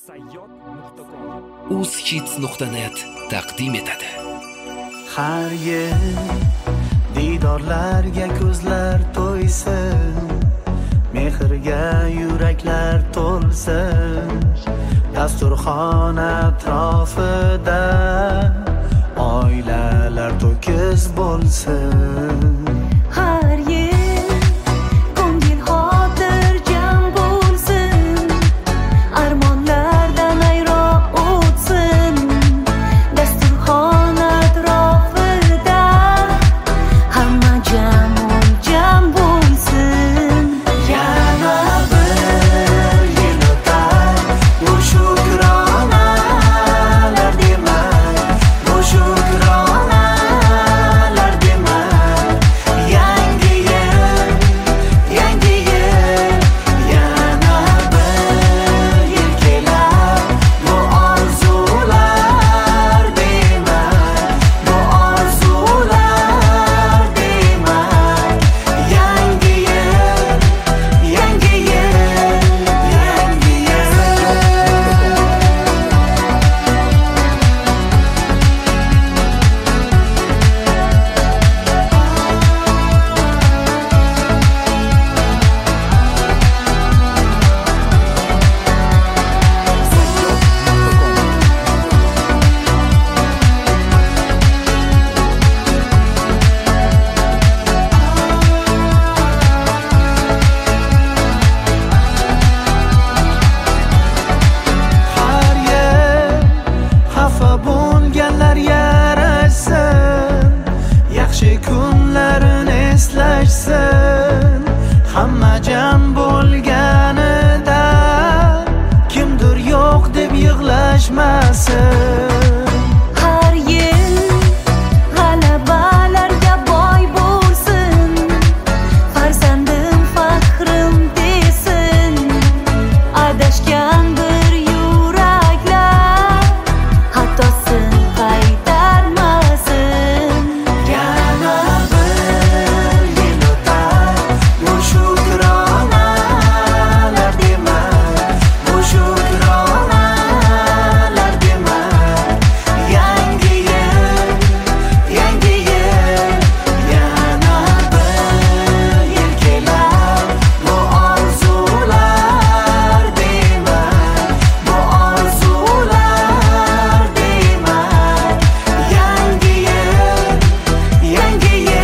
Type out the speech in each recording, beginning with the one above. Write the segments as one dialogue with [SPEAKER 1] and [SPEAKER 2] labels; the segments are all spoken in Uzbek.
[SPEAKER 1] sayyod.com uzhits.net taqdim etadi.
[SPEAKER 2] Har yil didorlarga ko'zlar to'ysin, mehrga yuraklar to'lsin, dasturxon atrofida oilalar to'kiz bo'lsin.
[SPEAKER 3] Har yil ko'ngil xotirjam bo'lsin, armonlardan ayroq o'tsin, dasturxon atrofida hamma jam bo'lsin.
[SPEAKER 2] Yana bir yil o'tar, bu shukronalar demak, bu shukronalar demak. Yangi yil, yana bir yil kelar, bu orzular demak, bu orzular demak. Yangi yil, yangi yil. Har yil xafa bo'lganlar yarashsin, yaxshi kunlarini eslashsin. Hamma jam bo'lganida kimdir yo'q deb yig'lashmasin.
[SPEAKER 3] Har yil g'alabalarga boy bo'lsin, farzandim faxrim desin, adashgan bir yuraklar xatosin qaytarmasin.
[SPEAKER 2] Yana bir yil o'tar, bu shukronalar demak, bu shukronalar demak. Yangi yil, yana bir yil kelar, bu orzular demak, bu orzular demak. Yangi yil, yangi yil.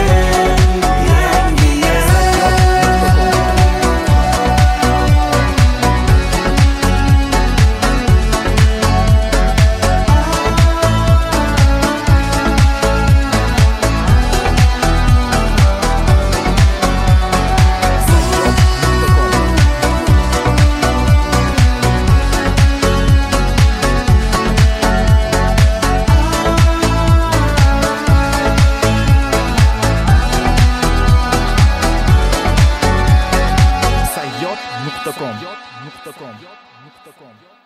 [SPEAKER 1] sayyod.com